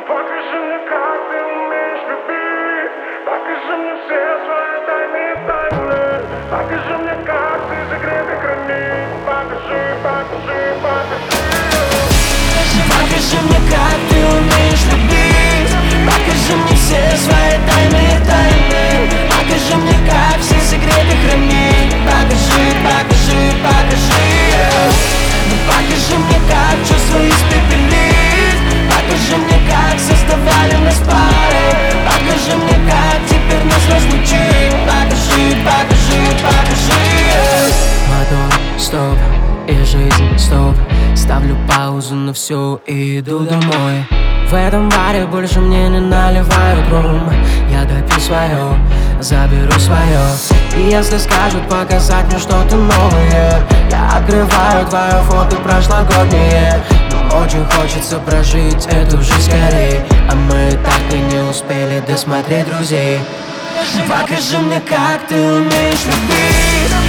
Покажи мне, как ты умеешь любить. Покажи мне все свои тайны. Покажи мне, как ты закрытый хранишь. Покажи. Покажи мне, как ты умеешь любить. Покажи мне все свои тайны. Покажи мне, как все секреты хранить. Покажи. Покажи мне, как чувства испепелить. Покажи мне, как создавали нас пары. Покажи мне, как теперь нас разлучить. Покажи. Мотор, стоп, и жизнь, стоп. Ставлю паузу на всю и иду домой. В этом баре больше мне не наливают ром. Я допью свое, заберу свое. И если скажут показать мне что-то новое, я открываю твое фото прошлогоднее. Но очень хочется прожить эту жизнь скорей, а мы так и не успели досмотреть друзей. Покажи мне, как ты умеешь любить.